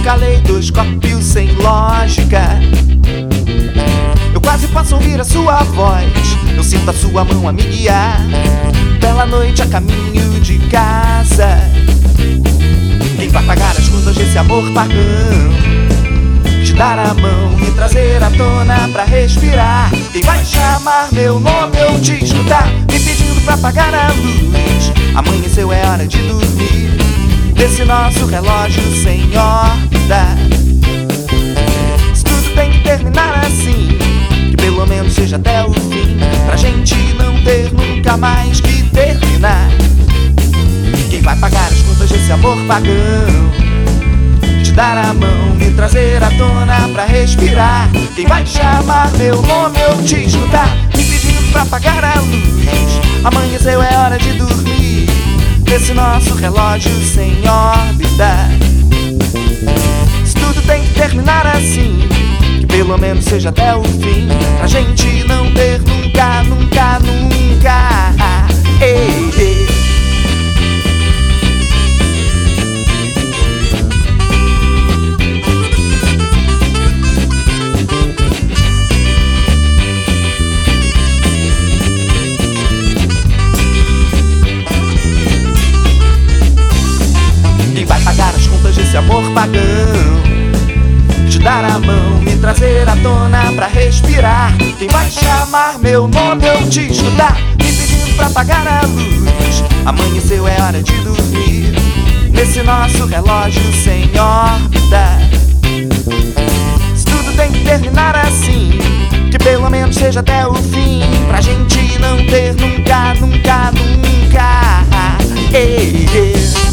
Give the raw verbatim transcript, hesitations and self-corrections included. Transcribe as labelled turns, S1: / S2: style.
S1: caleidoscópio sem lógica. Eu quase posso ouvir a sua voz, eu sinto a sua mão a me guiar pela noite a caminho de casa. Quem vai pagar as contas desse amor pagão? Te dar a mão, me trazer à tona pra respirar. Quem vai chamar meu nome ou te escutar, me pedindo pra apagar a luz? Amanheceu, é hora de dormir desse nosso relógio sem órbita. Se tudo tem que terminar assim, que pelo menos seja até o fim, pra gente não ter nunca mais que terminar. Quem vai pagar as contas desse amor pagão? Te dar a mão, me trazer à tona pra respirar. Quem vai chamar meu nome ou te escutar, me pedindo pra apagar a luz? Amanheceu, é hora de dormir desse nosso relógio sem órbita. Se tudo tem que terminar assim, que pelo menos seja até o fim, pra gente não ter nunca, nunca, nunca. Ei, ei. Desse amor pagão, te dar a mão, me trazer à tona pra respirar. Quem vai chamar meu nome ou te escutar, me pedindo pra apagar a luz? Amanheceu, é hora de dormir nesse nosso relógio sem órbita. Se tudo tem que terminar assim, que pelo menos seja até o fim, pra gente não ter nunca, nunca, nunca. Ei, ei.